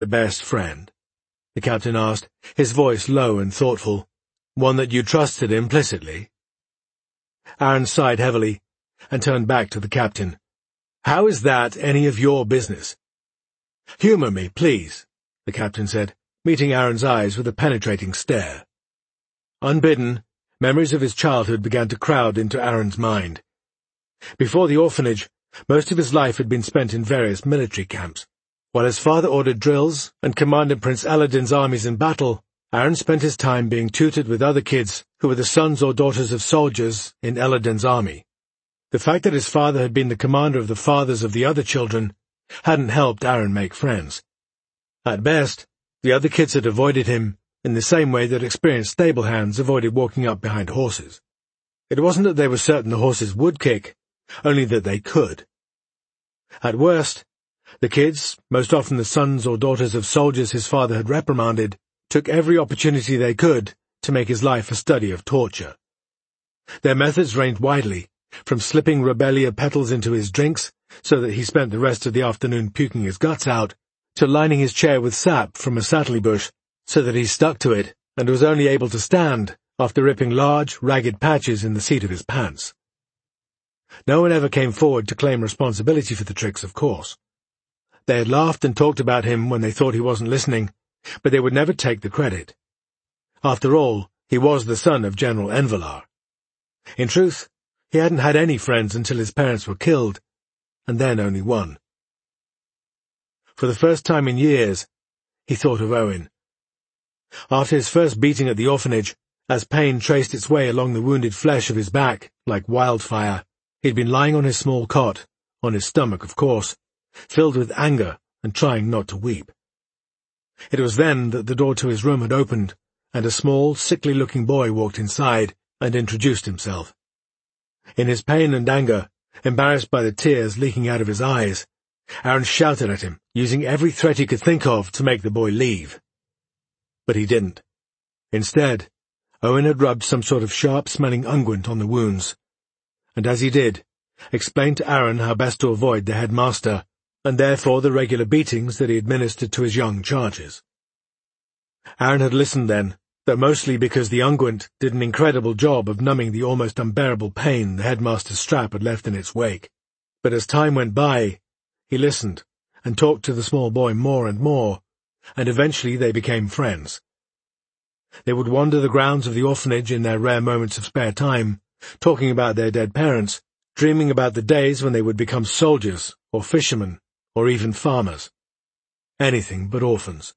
The best friend? The captain asked, his voice low and thoughtful. One that you trusted implicitly? Aaron sighed heavily and turned back to the captain. How is that any of your business? Humour me, please, the captain said, meeting Aaron's eyes with a penetrating stare. Unbidden, memories of his childhood began to crowd into Aaron's mind. Before the orphanage, most of his life had been spent in various military camps. While his father ordered drills and commanded Prince Aladdin's armies in battle, Aaron spent his time being tutored with other kids who were the sons or daughters of soldiers in Aladdin's army. The fact that his father had been the commander of the fathers of the other children hadn't helped Aaron make friends. At best, the other kids had avoided him in the same way that experienced stable hands avoided walking up behind horses. It wasn't that they were certain the horses would kick, only that they could. At worst, the kids, most often the sons or daughters of soldiers his father had reprimanded, took every opportunity they could to make his life a study of torture. Their methods ranged widely, from slipping Rebelia petals into his drinks so that he spent the rest of the afternoon puking his guts out, to lining his chair with sap from a satterley bush so that he stuck to it and was only able to stand after ripping large, ragged patches in the seat of his pants. No one ever came forward to claim responsibility for the tricks, of course. They had laughed and talked about him when they thought he wasn't listening, but they would never take the credit. After all, he was the son of General Envelar. In truth, he hadn't had any friends until his parents were killed, and then only one. For the first time in years, he thought of Owen. After his first beating at the orphanage, as pain traced its way along the wounded flesh of his back like wildfire, he'd been lying on his small cot, on his stomach, of course, filled with anger and trying not to weep. It was then that the door to his room had opened, and a small, sickly-looking boy walked inside and introduced himself. In his pain and anger, embarrassed by the tears leaking out of his eyes, Aaron shouted at him, using every threat he could think of to make the boy leave. But he didn't. Instead, Owen had rubbed some sort of sharp-smelling unguent on the wounds, and as he did, explained to Aaron how best to avoid the headmaster, and therefore the regular beatings that he administered to his young charges. Aaron had listened then, though mostly because the unguent did an incredible job of numbing the almost unbearable pain the headmaster's strap had left in its wake. But as time went by, he listened and talked to the small boy more and more, and eventually they became friends. They would wander the grounds of the orphanage in their rare moments of spare time, talking about their dead parents, dreaming about the days when they would become soldiers, or fishermen, or even farmers. Anything but orphans.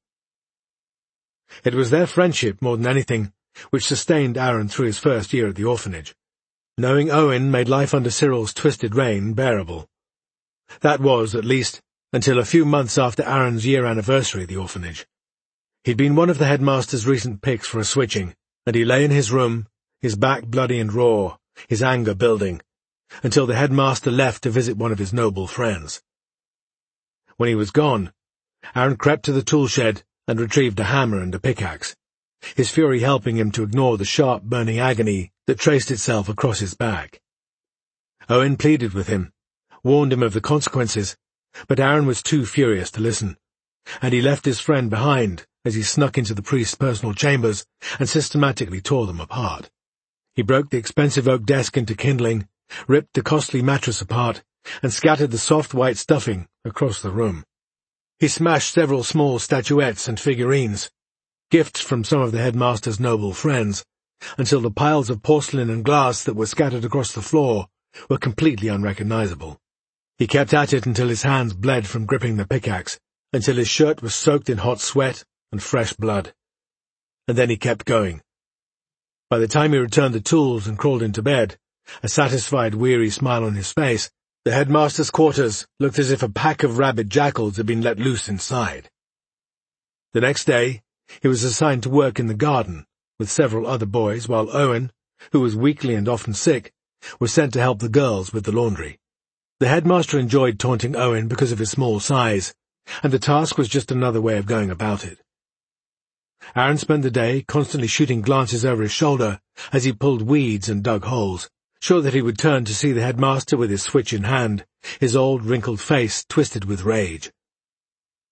It was their friendship, more than anything, which sustained Aaron through his first year at the orphanage. Knowing Owen made life under Cyril's twisted reign bearable. That was, at least, until a few months after Aaron's year anniversary at the orphanage. He'd been one of the headmaster's recent picks for a switching, and he lay in his room, his back bloody and raw, his anger building, until the headmaster left to visit one of his noble friends. When he was gone, Aaron crept to the tool shed and retrieved a hammer and a pickaxe, his fury helping him to ignore the sharp, burning agony that traced itself across his back. Owen pleaded with him, warned him of the consequences, but Aaron was too furious to listen, and he left his friend behind as he snuck into the priest's personal chambers and systematically tore them apart. He broke the expensive oak desk into kindling, ripped the costly mattress apart, and scattered the soft white stuffing across the room. He smashed several small statuettes and figurines, gifts from some of the headmaster's noble friends, until the piles of porcelain and glass that were scattered across the floor were completely unrecognizable. He kept at it until his hands bled from gripping the pickaxe, until his shirt was soaked in hot sweat and fresh blood. And then he kept going. By the time he returned the tools and crawled into bed, a satisfied, weary smile on his face, the headmaster's quarters looked as if a pack of rabid jackals had been let loose inside. The next day, he was assigned to work in the garden with several other boys, while Owen, who was weakly and often sick, was sent to help the girls with the laundry. The headmaster enjoyed taunting Owen because of his small size, and the task was just another way of going about it. Aaron spent the day constantly shooting glances over his shoulder as he pulled weeds and dug holes, sure that he would turn to see the headmaster with his switch in hand, his old wrinkled face twisted with rage.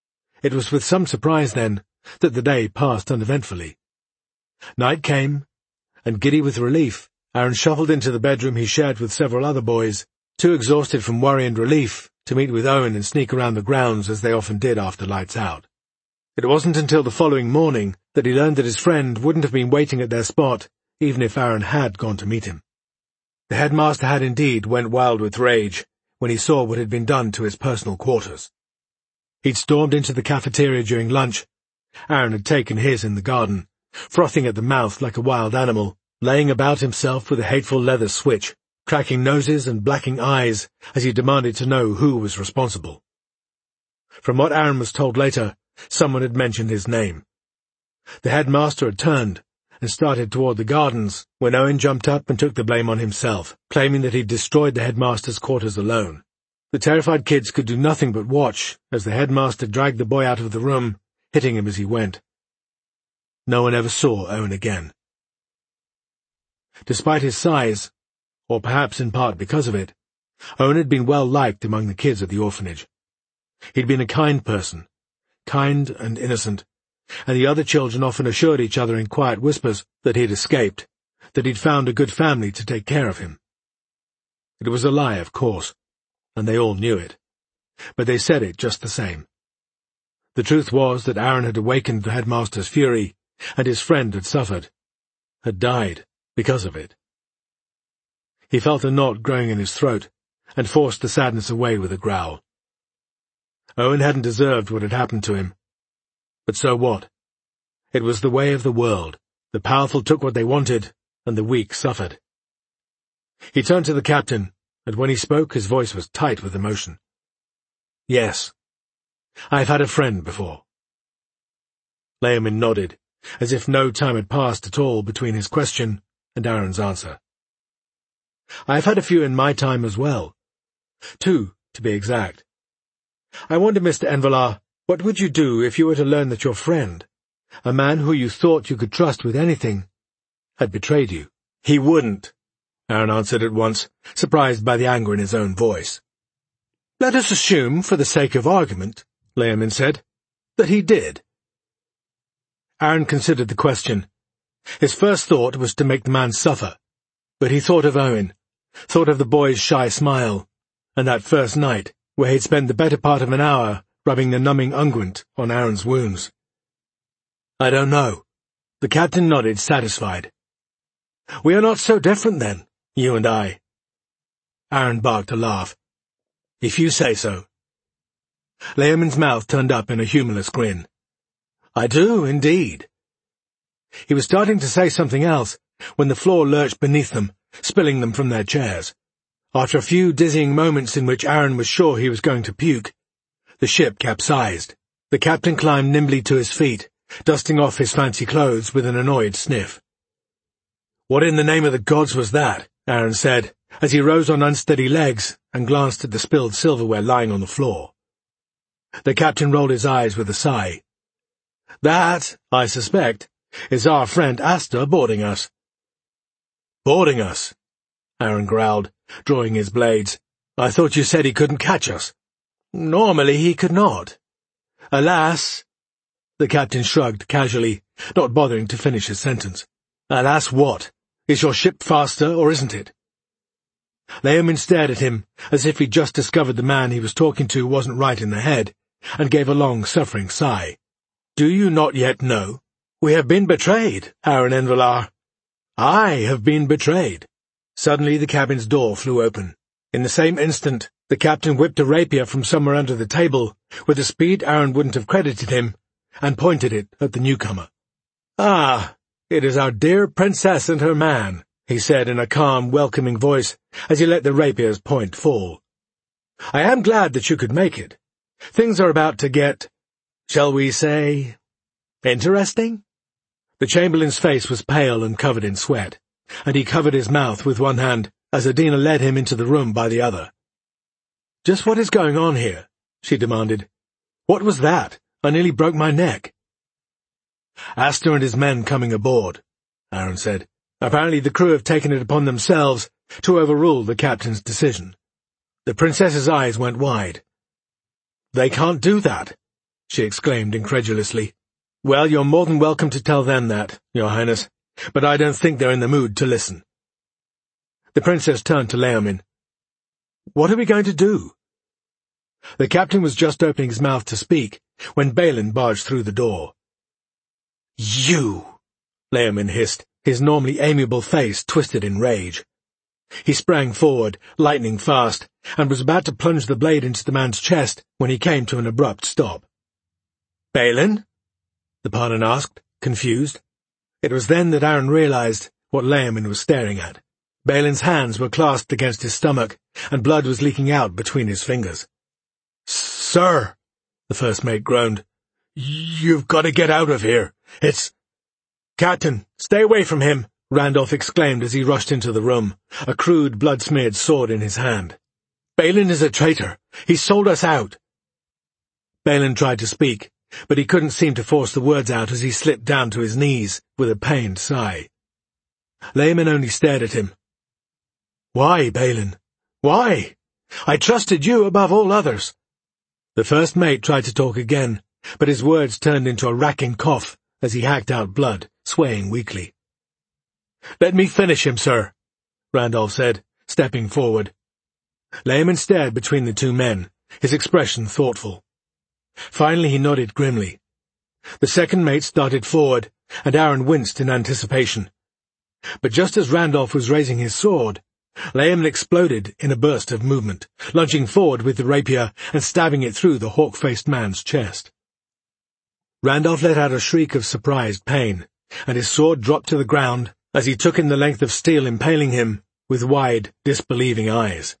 It was with some surprise, then, that the day passed uneventfully. Night came, and giddy with relief, Aaron shuffled into the bedroom he shared with several other boys, too exhausted from worry and relief to meet with Owen and sneak around the grounds as they often did after lights out. It wasn't until the following morning that he learned that his friend wouldn't have been waiting at their spot, even if Aaron had gone to meet him. The headmaster had indeed went wild with rage when he saw what had been done to his personal quarters. He'd stormed into the cafeteria during lunch. Aaron had taken his in the garden, frothing at the mouth like a wild animal, laying about himself with a hateful leather switch, cracking noses and blacking eyes as he demanded to know who was responsible. From what Aaron was told later, someone had mentioned his name. The headmaster had turned and started toward the gardens when Owen jumped up and took the blame on himself, claiming that he'd destroyed the headmaster's quarters alone. The terrified kids could do nothing but watch as the headmaster dragged the boy out of the room, hitting him as he went. No one ever saw Owen again. Despite his size, or perhaps in part because of it, Owen had been well liked among the kids at the orphanage. He'd been a kind person, kind and innocent, and the other children often assured each other in quiet whispers that he'd escaped, that he'd found a good family to take care of him. It was a lie, of course, and they all knew it, but they said it just the same. The truth was that Aaron had awakened the headmaster's fury, and his friend had suffered, had died because of it. He felt a knot growing in his throat, and forced the sadness away with a growl. Owen hadn't deserved what had happened to him. But so what? It was the way of the world. The powerful took what they wanted, and the weak suffered. He turned to the captain, and when he spoke his voice was tight with emotion. "Yes, I've had a friend before." Layman nodded, as if no time had passed at all between his question and Aaron's answer. "I've had a few in my time as well. 2, to be exact. I wonder, Mr. Envelar, what would you do if you were to learn that your friend, a man who you thought you could trust with anything, had betrayed you?" "He wouldn't," Aaron answered at once, surprised by the anger in his own voice. "Let us assume, for the sake of argument," Layman said, "that he did." Aaron considered the question. His first thought was to make the man suffer, but he thought of Owen, thought of the boy's shy smile, and that first night, where he'd spent the better part of an hour rubbing the numbing unguent on Aaron's wounds. "I don't know." The captain nodded, satisfied. "We are not so different, then, you and I." Aaron barked a laugh. "If you say so." Layman's mouth turned up in a humorless grin. "I do, indeed." He was starting to say something else when the floor lurched beneath them, spilling them from their chairs. After a few dizzying moments in which Aaron was sure he was going to puke, the ship capsized. The captain climbed nimbly to his feet, dusting off his fancy clothes with an annoyed sniff. "What in the name of the gods was that?" Aaron said, as he rose on unsteady legs and glanced at the spilled silverware lying on the floor. The captain rolled his eyes with a sigh. "That, I suspect, is our friend Asta boarding us." "Boarding us?" Aaron growled, drawing his blades. "I thought you said he couldn't catch us." "Normally he could not. Alas—" The captain shrugged casually, not bothering to finish his sentence. "Alas what? Is your ship faster, or isn't it?" Layman stared at him, as if he'd just discovered the man he was talking to wasn't right in the head, and gave a long, suffering sigh. "Do you not yet know? We have been betrayed, Aaron Envelar. I have been betrayed." Suddenly the cabin's door flew open. In the same instant, the captain whipped a rapier from somewhere under the table, with a speed Aaron wouldn't have credited him, and pointed it at the newcomer. "Ah, it is our dear princess and her man," he said in a calm, welcoming voice, as he let the rapier's point fall. "I am glad that you could make it. Things are about to get, shall we say, interesting?" The chamberlain's face was pale and covered in sweat, and he covered his mouth with one hand as Adina led him into the room by the other. "Just what is going on here?" she demanded. "What was that? I nearly broke my neck." "Asta and his men coming aboard," Aaron said. "Apparently the crew have taken it upon themselves to overrule the captain's decision." The princess's eyes went wide. "They can't do that. she exclaimed incredulously. "Well, you're more than welcome to tell them that, Your Highness, but I don't think they're in the mood to listen." The princess turned to Leomin. "What are we going to do?" The captain was just opening his mouth to speak when Balin barged through the door. "You!" Leomin hissed, his normally amiable face twisted in rage. He sprang forward, lightning fast, and was about to plunge the blade into the man's chest when he came to an abrupt stop. "Balin?" the Parnin asked, confused. It was then that Aron realized what Leomin was staring at. Balin's hands were clasped against his stomach, and blood was leaking out between his fingers. "Sir," the first mate groaned, "you've got to get out of here. It's—" "Captain, stay away from him," Randolph exclaimed as he rushed into the room, a crude, blood-smeared sword in his hand. "Balin is a traitor. He sold us out." Balin tried to speak, but he couldn't seem to force the words out as he slipped down to his knees with a pained sigh. Leomin only stared at him. "Why, Balin? Why? I trusted you above all others." The first mate tried to talk again, but his words turned into a racking cough as he hacked out blood, swaying weakly. "Let me finish him, sir," Randolph said, stepping forward. Leomin stared between the two men, his expression thoughtful. Finally he nodded grimly. The second mate started forward, and Aron winced in anticipation. But just as Randolph was raising his sword, Leomin exploded in a burst of movement, lunging forward with the rapier and stabbing it through the hawk-faced man's chest. Randolph let out a shriek of surprised pain, and his sword dropped to the ground as he took in the length of steel impaling him with wide, disbelieving eyes.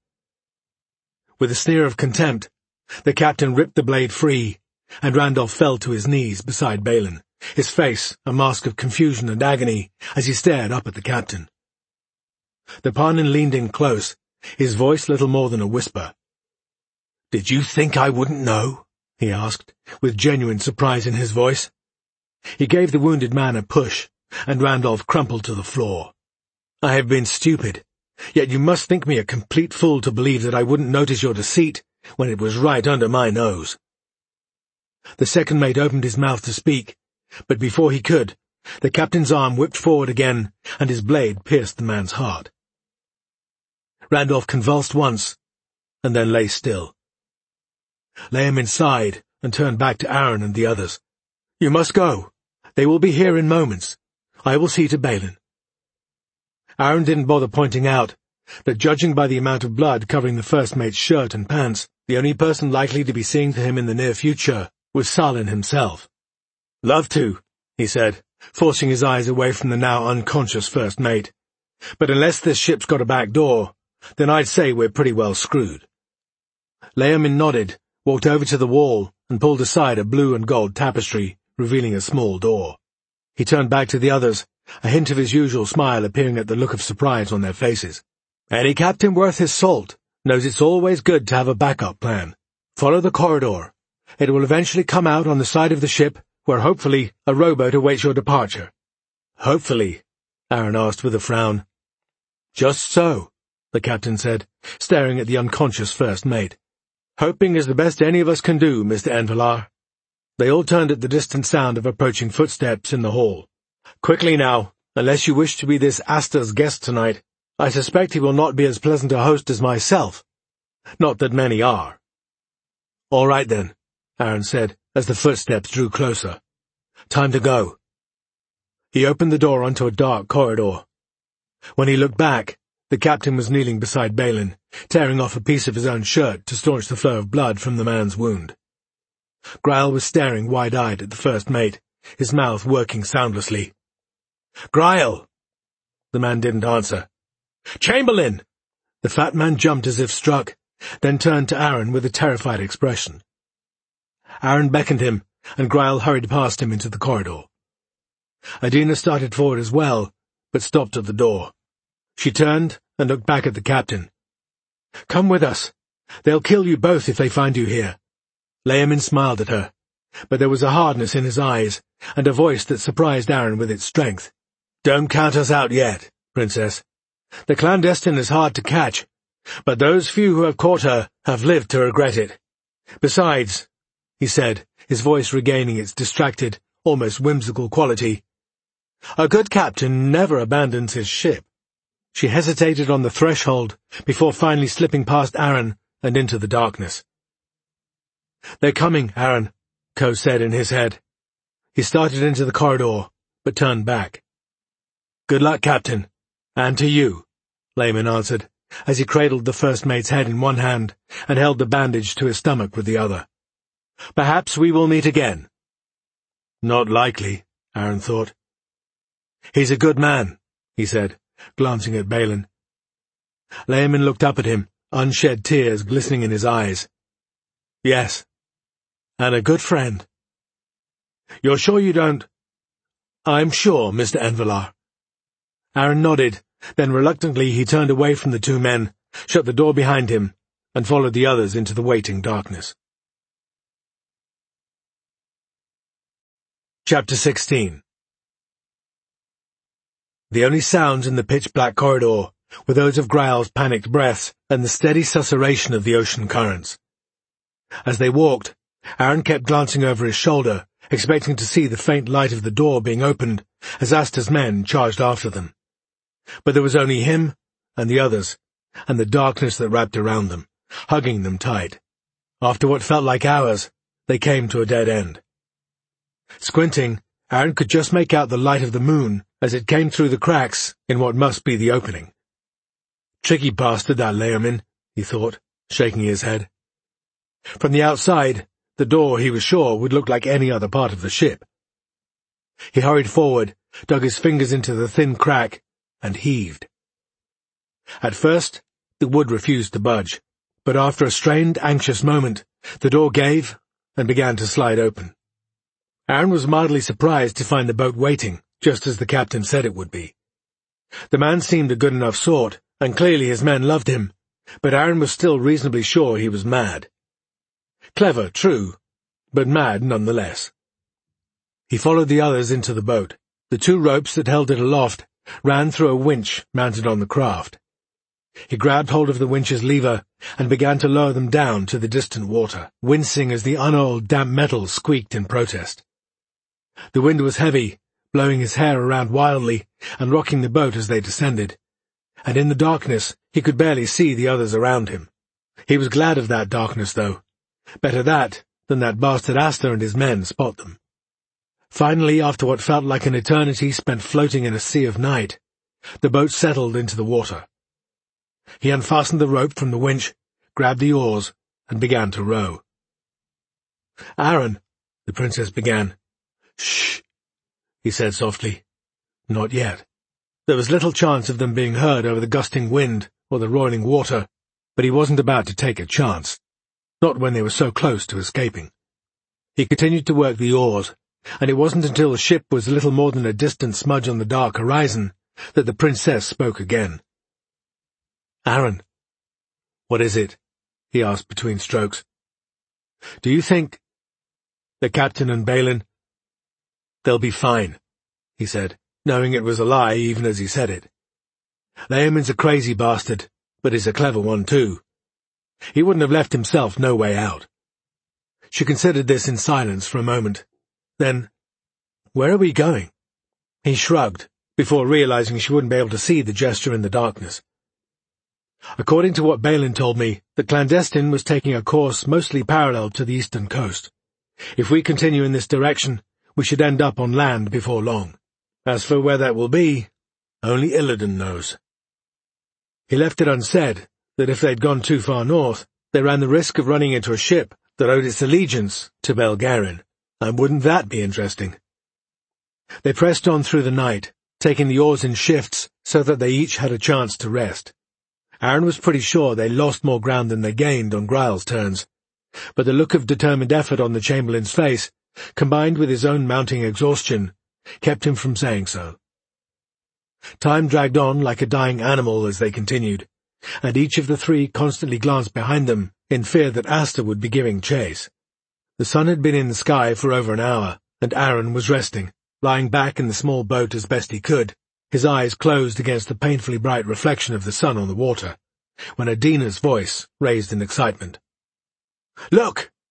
With a sneer of contempt, the captain ripped the blade free, and Randolph fell to his knees beside Balin, his face a mask of confusion and agony as he stared up at the captain. The Parnin leaned in close, his voice little more than a whisper. "Did you think I wouldn't know?" he asked, with genuine surprise in his voice. He gave the wounded man a push, and Randolph crumpled to the floor. "I have been stupid, yet you must think me a complete fool to believe that I wouldn't notice your deceit when it was right under my nose." The second mate opened his mouth to speak, but before he could, the captain's arm whipped forward again, and his blade pierced the man's heart. Randolph convulsed once, and then lay still. Leomin sighed and turned back to Aron and the others. "You must go. They will be here in moments. I will see to Balin." Aron didn't bother pointing out that, judging by the amount of blood covering the first mate's shirt and pants, the only person likely to be seeing to him in the near future was Salin himself. "Love to," he said, forcing his eyes away from the now unconscious first mate. "But unless this ship's got a back door, then I'd say we're pretty well screwed." Leomin nodded, walked over to the wall, and pulled aside a blue and gold tapestry, revealing a small door. He turned back to the others, a hint of his usual smile appearing at the look of surprise on their faces. "Any captain worth his salt knows it's always good to have a backup plan. Follow the corridor. It will eventually come out on the side of the ship, where hopefully a rowboat awaits your departure." "Hopefully?" Aron asked with a frown. "Just so," the captain said, staring at the unconscious first mate. "Hoping is the best any of us can do, Mr. Envelar." They all turned at the distant sound of approaching footsteps in the hall. "Quickly now, unless you wish to be this Asta's guest tonight. I suspect he will not be as pleasant a host as myself. Not that many are." "All right then," Aron said, as the footsteps drew closer. "Time to go." He opened the door onto a dark corridor. When he looked back, the captain was kneeling beside Balin, tearing off a piece of his own shirt to staunch the flow of blood from the man's wound. Grail was staring wide-eyed at the first mate, his mouth working soundlessly. "Grail!" The man didn't answer. "Chamberlain!" The fat man jumped as if struck, then turned to Aron with a terrified expression. Aron beckoned him, and Grail hurried past him into the corridor. Adina started forward as well, but stopped at the door. She turned and looked back at the captain. "Come with us. They'll kill you both if they find you here." Leomin smiled at her, but there was a hardness in his eyes, and a voice that surprised Aron with its strength. "Don't count us out yet, Princess. The clandestine is hard to catch, but those few who have caught her have lived to regret it. Besides," he said, his voice regaining its distracted, almost whimsical quality. "A good captain never abandons his ship." She hesitated on the threshold before finally slipping past Aaron and into the darkness. "They're coming, Aaron," Ko said in his head. He started into the corridor, but turned back. "Good luck, Captain. And to you," Layman answered, as he cradled the first mate's head in one hand and held the bandage to his stomach with the other. "Perhaps we will meet again." "Not likely," Aaron thought. "He's a good man," he said, glancing at Balin. Layman looked up at him, unshed tears glistening in his eyes. "Yes. And a good friend." "You're sure you don't—" "I'm sure, Mr. Envelar." Aaron nodded, then reluctantly he turned away from the two men, shut the door behind him, and followed the others into the waiting darkness. Chapter 16. The only sounds in the pitch-black corridor were those of Growl's panicked breaths and the steady susurration of the ocean currents. As they walked, Aaron kept glancing over his shoulder, expecting to see the faint light of the door being opened as Asta's men charged after them. But there was only him and the others, and the darkness that wrapped around them, hugging them tight. After what felt like hours, they came to a dead end. Squinting, Aaron could just make out the light of the moon as it came through the cracks in what must be the opening. Tricky bastard, that Leomin, he thought, shaking his head. From the outside, the door, he was sure, would look like any other part of the ship. He hurried forward, dug his fingers into the thin crack, and heaved. At first, the wood refused to budge, but after a strained, anxious moment, the door gave and began to slide open. Aaron was mildly surprised to find the boat waiting, just as the captain said it would be. The man seemed a good enough sort, and clearly his men loved him, but Aaron was still reasonably sure he was mad. Clever, true, but mad nonetheless. He followed the others into the boat. The two ropes that held it aloft ran through a winch mounted on the craft. He grabbed hold of the winch's lever and began to lower them down to the distant water, wincing as the unoiled damp metal squeaked in protest. The wind was heavy, blowing his hair around wildly and rocking the boat as they descended, and in the darkness he could barely see the others around him. He was glad of that darkness, though. Better that than that bastard Asta and his men spot them. Finally, after what felt like an eternity spent floating in a sea of night, the boat settled into the water. He unfastened the rope from the winch, grabbed the oars, and began to row. "Aaron," the princess began. "Shh," he said softly. Not yet. There was little chance of them being heard over the gusting wind or the roiling water, but he wasn't about to take a chance, not when they were so close to escaping. He continued to work the oars, and it wasn't until the ship was little more than a distant smudge on the dark horizon that the princess spoke again. "Aaron." "What is it?" he asked between strokes. "Do you think—" "The captain and Balin—" "They'll be fine," he said, knowing it was a lie even as he said it. "Leomin's a crazy bastard, but he's a clever one too. He wouldn't have left himself no way out." She considered this in silence for a moment. Then, "Where are we going?" He shrugged, before realizing she wouldn't be able to see the gesture in the darkness. "According to what Balin told me, the clandestine was taking a course mostly parallel to the eastern coast. If we continue in this direction, we should end up on land before long. As for where that will be, only Illidan knows." He left it unsaid that if they'd gone too far north, they ran the risk of running into a ship that owed its allegiance to Belgarion, and wouldn't that be interesting? They pressed on through the night, taking the oars in shifts so that they each had a chance to rest. Aaron was pretty sure they lost more ground than they gained on Growl's turns, but the look of determined effort on the Chamberlain's face, combined with his own mounting exhaustion, kept him from saying so. Time dragged on like a dying animal as they continued, and each of the three constantly glanced behind them in fear that Asta would be giving chase. The sun had been in the sky for over an hour, and Aaron was resting, lying back in the small boat as best he could, his eyes closed against the painfully bright reflection of the sun on the water, when Adina's voice raised in excitement. "Look!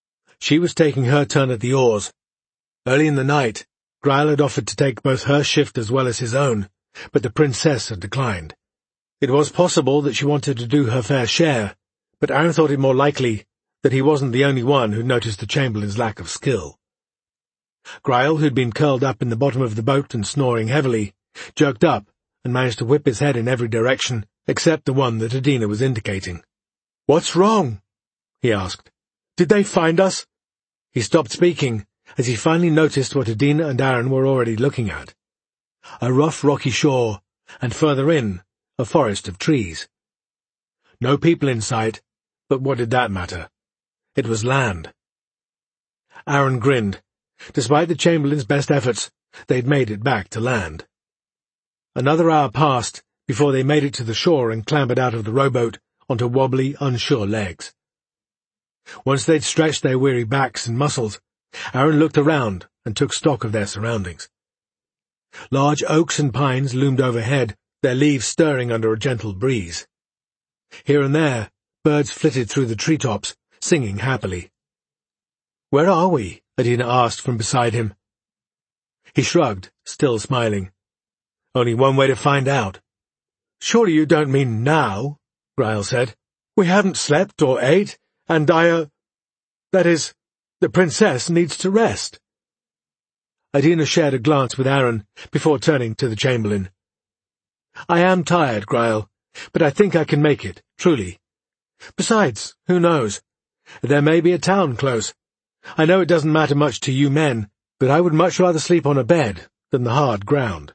She was taking her turn at the oars. Early in the night, Grail had offered to take both her shift as well as his own, but the princess had declined. It was possible that she wanted to do her fair share, but Aaron thought it more likely that he wasn't the only one who noticed the chamberlain's lack of skill. Grail, who'd been curled up in the bottom of the boat and snoring heavily, jerked up and managed to whip his head in every direction except the one that Adina was indicating. "What's wrong?" he asked. "Did they find us?" He stopped speaking as he finally noticed what Adina and Aaron were already looking at. A rough rocky shore, and further in, a forest of trees. No people in sight, but what did that matter? It was land. Aaron grinned. Despite the Chamberlain's best efforts, they'd made it back to land. Another hour passed before they made it to the shore and clambered out of the rowboat onto wobbly, unsure legs. Once they'd stretched their weary backs and muscles, Aaron looked around and took stock of their surroundings. Large oaks and pines loomed overhead, their leaves stirring under a gentle breeze. Here and there, birds flitted through the treetops, singing happily. "Where are we?" Adina asked from beside him. He shrugged, still smiling. "Only one way to find out." "Surely you don't mean now," Grail said. "We haven't slept or ate, and that is, the princess needs to rest." Adina shared a glance with Aaron before turning to the Chamberlain. "I am tired, Grail, but I think I can make it, truly. Besides, who knows? There may be a town close. I know it doesn't matter much to you men, but I would much rather sleep on a bed than the hard ground."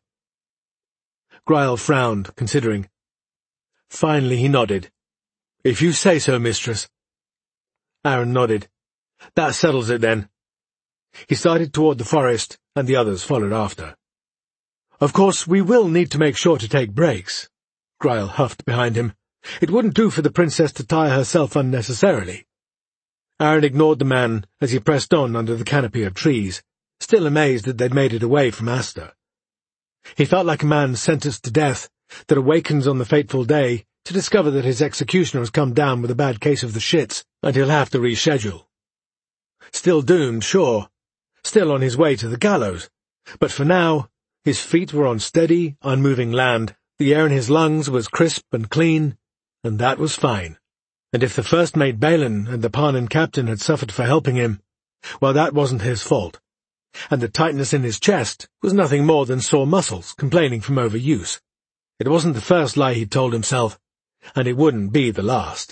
Grail frowned, considering. Finally he nodded. "If you say so, mistress." Aaron nodded. "That settles it, then." He started toward the forest, and the others followed after. "Of course, we will need to make sure to take breaks," Grail huffed behind him. "It wouldn't do for the princess to tire herself unnecessarily." Aaron ignored the man as he pressed on under the canopy of trees, still amazed that they'd made it away from Aster. He felt like a man sentenced to death that awakens on the fateful day to discover that his executioner has come down with a bad case of the shits, and he'll have to reschedule. Still doomed, sure. Still on his way to the gallows. But for now, his feet were on steady, unmoving land, the air in his lungs was crisp and clean, and that was fine. And if the first mate Balin and the Parnan captain had suffered for helping him, well, that wasn't his fault. And the tightness in his chest was nothing more than sore muscles complaining from overuse. It wasn't the first lie he'd told himself, and it wouldn't be the last.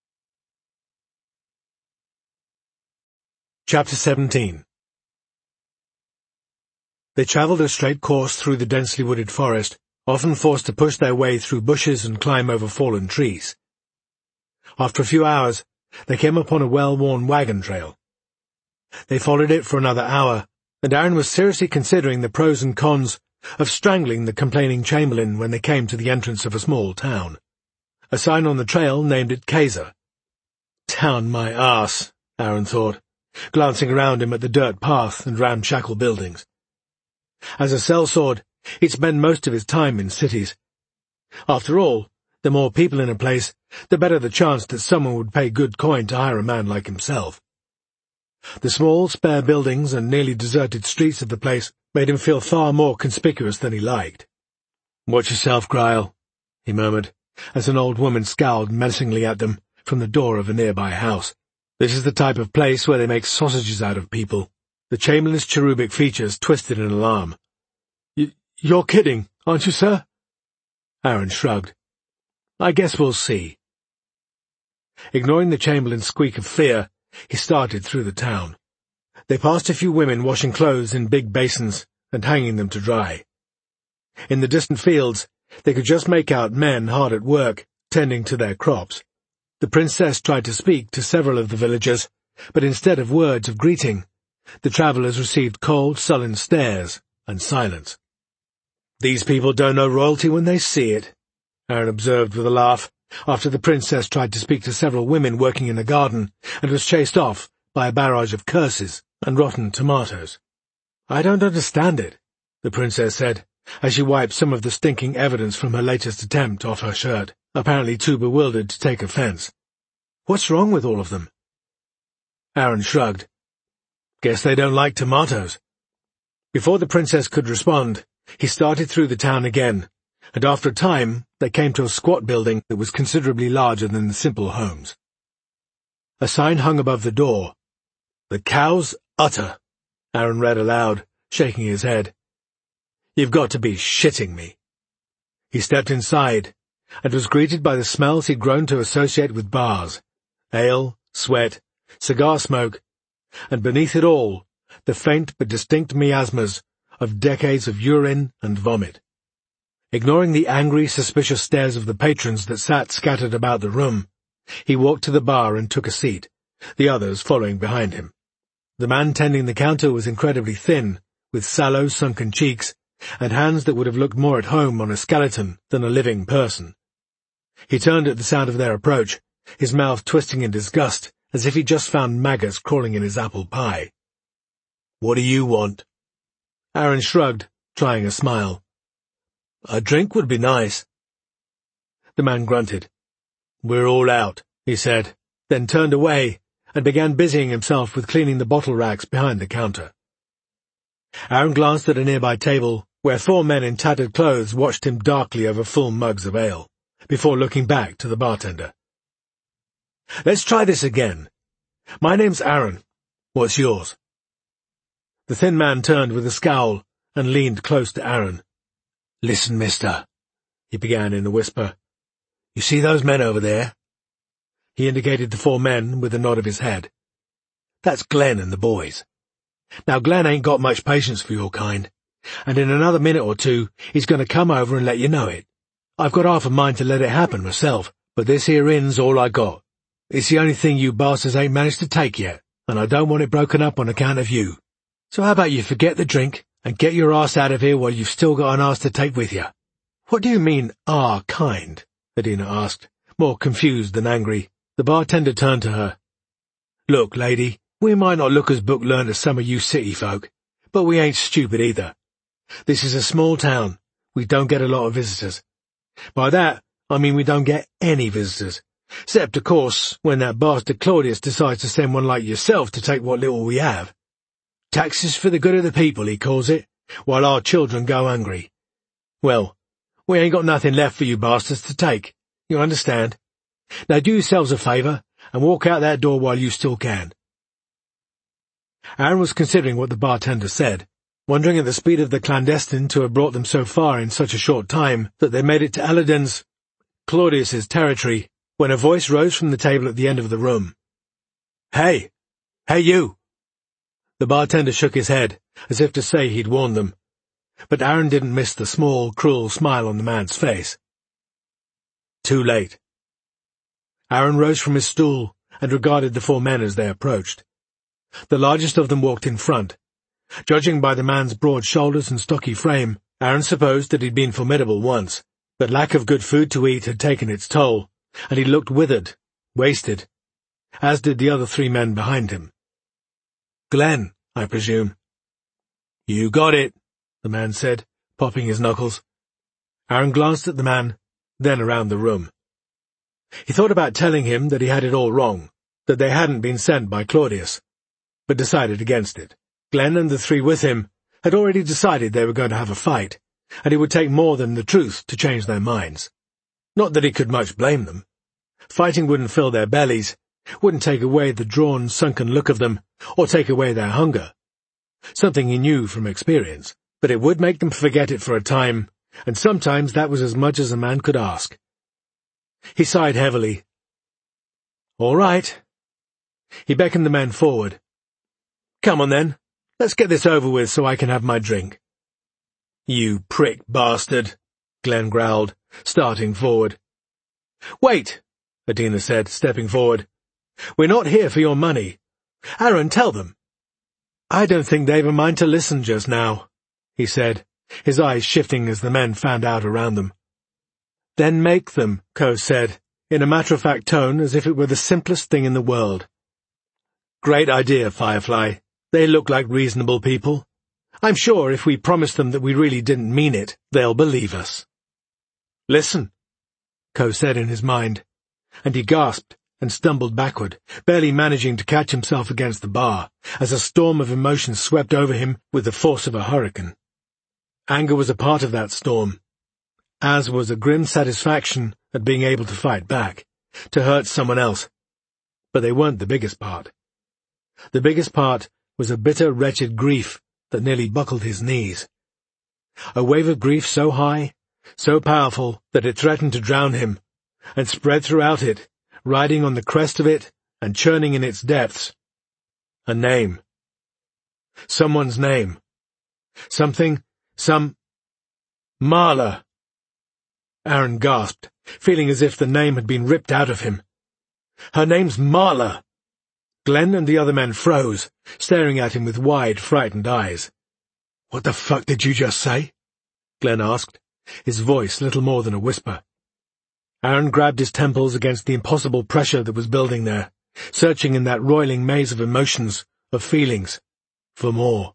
Chapter 17. They travelled a straight course through the densely wooded forest, often forced to push their way through bushes and climb over fallen trees. After a few hours, they came upon a well-worn wagon trail. They followed it for another hour, and Aaron was seriously considering the pros and cons of strangling the complaining Chamberlain when they came to the entrance of a small town. A sign on the trail named it Kaiser. Down my arse, Aaron thought, glancing around him at the dirt path and ramshackle buildings. As a sellsword, he'd spent most of his time in cities. After all, the more people in a place, the better the chance that someone would pay good coin to hire a man like himself. The small, spare buildings and nearly deserted streets of the place made him feel far more conspicuous than he liked. "Watch yourself, Grail," he murmured, as an old woman scowled menacingly at them from the door of a nearby house. "This is the type of place where they make sausages out of people." The Chamberlain's cherubic features twisted in alarm. You're kidding, aren't you, sir?" Aaron shrugged. "I guess we'll see." Ignoring the Chamberlain's squeak of fear, he started through the town. They passed a few women washing clothes in big basins and hanging them to dry. In the distant fields, they could just make out men hard at work, tending to their crops. The princess tried to speak to several of the villagers, but instead of words of greeting, the travellers received cold, sullen stares and silence. "These people don't know royalty when they see it," Aaron observed with a laugh, after the princess tried to speak to several women working in a garden and was chased off by a barrage of curses and rotten tomatoes. "I don't understand it," the princess said, as she wiped some of the stinking evidence from her latest attempt off her shirt, apparently too bewildered to take offence. "What's wrong with all of them?" Aaron shrugged. Guess they don't like tomatoes. Before the princess could respond, he started through the town again, and after a time they came to a squat building that was considerably larger than the simple homes. A sign hung above the door. "The Cow's Utter," Aaron read aloud, shaking his head. "You've got to be shitting me." He stepped inside, and was greeted by the smells he'd grown to associate with bars: ale, sweat, cigar smoke, and beneath it all, the faint but distinct miasmas of decades of urine and vomit. Ignoring the angry, suspicious stares of the patrons that sat scattered about the room, he walked to the bar and took a seat, the others following behind him. The man tending the counter was incredibly thin, with sallow, sunken cheeks, and hands that would have looked more at home on a skeleton than a living person. He turned at the sound of their approach, his mouth twisting in disgust, as if he'd just found maggots crawling in his apple pie. "What do you want?" Aaron shrugged, trying a smile. "A drink would be nice." The man grunted. "We're all out," he said, then turned away and began busying himself with cleaning the bottle racks behind the counter. Aaron glanced at a nearby table, where 4 men in tattered clothes watched him darkly over full mugs of ale, before looking back to the bartender. "Let's try this again. My name's Aaron. What's yours?" The thin man turned with a scowl and leaned close to Aaron. "Listen, mister," he began in a whisper. "You see those men over there?" He indicated the 4 men with a nod of his head. "That's Glenn and the boys. Now Glenn ain't got much patience for your kind, and in another minute or two he's going to come over and let you know it. I've got half a mind to let it happen myself, but this here inn's all I got. It's the only thing you bastards ain't managed to take yet, and I don't want it broken up on account of you. So how about you forget the drink and get your ass out of here while you've still got an ass to take with you?" "What do you mean, our kind?" Adina asked, more confused than angry. The bartender turned to her. "Look, lady, we might not look as book-learned as some of you city folk, but we ain't stupid either. This is a small town. We don't get a lot of visitors. By that, I mean we don't get any visitors. Except, of course, when that bastard Claudius decides to send one like yourself to take what little we have. Taxes for the good of the people, he calls it, while our children go hungry. Well, we ain't got nothing left for you bastards to take. You understand? Now do yourselves a favour and walk out that door while you still can." Aaron was considering what the bartender said, wondering at the speed of the clandestine to have brought them so far in such a short time that they made it to Aladdin's, Claudius's territory, when a voice rose from the table at the end of the room. "Hey! Hey, you!" The bartender shook his head, as if to say he'd warned them, but Aaron didn't miss the small, cruel smile on the man's face. Too late. Aaron rose from his stool and regarded the 4 men as they approached. The largest of them walked in front. Judging by the man's broad shoulders and stocky frame, Aaron supposed that he'd been formidable once, but lack of good food to eat had taken its toll, and he looked withered, wasted, as did the other 3 men behind him. "Glenn, I presume." "You got it," the man said, popping his knuckles. Aaron glanced at the man, then around the room. He thought about telling him that he had it all wrong, that they hadn't been sent by Claudius, but decided against it. Glenn and the 3 with him had already decided they were going to have a fight, and it would take more than the truth to change their minds. Not that he could much blame them. Fighting wouldn't fill their bellies, wouldn't take away the drawn, sunken look of them, or take away their hunger. Something he knew from experience, but it would make them forget it for a time, and sometimes that was as much as a man could ask. He sighed heavily. "All right." He beckoned the men forward. "Come on then, let's get this over with so I can have my drink." "You prick bastard," Glenn growled, starting forward. "Wait," Adina said, stepping forward. "We're not here for your money. Aaron, tell them." "I don't think they've a mind to listen just now," he said, his eyes shifting as the men fanned out around them. "Then make them," Ko said, in a matter-of-fact tone as if it were the simplest thing in the world. "Great idea, Firefly. They look like reasonable people. I'm sure if we promise them that we really didn't mean it, they'll believe us." "Listen," Ko said in his mind, and he gasped and stumbled backward, barely managing to catch himself against the bar, as a storm of emotion swept over him with the force of a hurricane. Anger was a part of that storm, as was a grim satisfaction at being able to fight back, to hurt someone else. But they weren't the biggest part. The biggest part was a bitter, wretched grief that nearly buckled his knees. A wave of grief so high, so powerful, that it threatened to drown him, and spread throughout it, riding on the crest of it and churning in its depths. A name. Someone's name. Marla! Aaron gasped, feeling as if the name had been ripped out of him. Her name's Marla! Glenn and the other men froze, staring at him with wide, frightened eyes. What the fuck did you just say? Glenn asked, his voice little more than a whisper. Aaron grabbed his temples against the impossible pressure that was building there, searching in that roiling maze of emotions, of feelings, for more.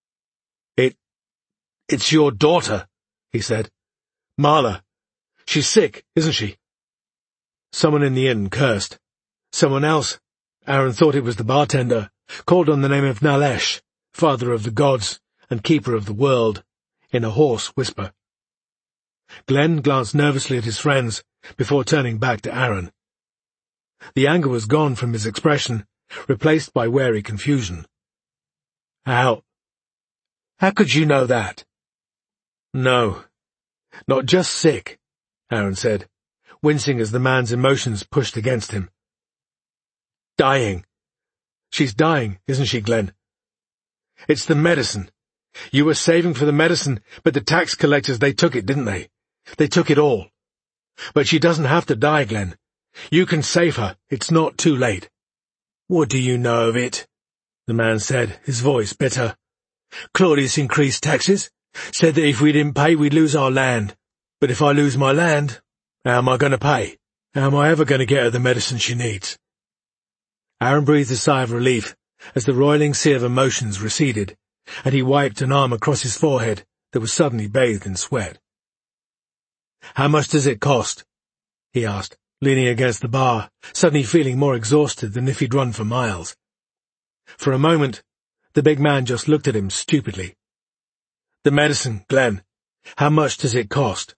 It's your daughter, he said. Marla. She's sick, isn't she? Someone in the inn cursed. Someone else, Aaron thought it was the bartender, called on the name of Nalesh, father of the gods and keeper of the world, in a hoarse whisper. Glenn glanced nervously at his friends before turning back to Aaron. The anger was gone from his expression, replaced by wary confusion. How could you know that? No, not just sick, Aaron said, wincing as the man's emotions pushed against him. Dying. She's dying, isn't she, Glenn? It's the medicine. You were saving for the medicine, but the tax collectors, they took it, didn't they? They took it all. But she doesn't have to die, Glenn. You can save her. It's not too late. What do you know of it? The man said, his voice bitter. Claudius increased taxes, said that if we didn't pay, we'd lose our land. But if I lose my land, how am I going to pay? How am I ever going to get her the medicine she needs? Aaron breathed a sigh of relief as the roiling sea of emotions receded, and he wiped an arm across his forehead that was suddenly bathed in sweat. How much does it cost? He asked, leaning against the bar, suddenly feeling more exhausted than if he'd run for miles. For a moment, the big man just looked at him stupidly. The medicine, Glenn. How much does it cost?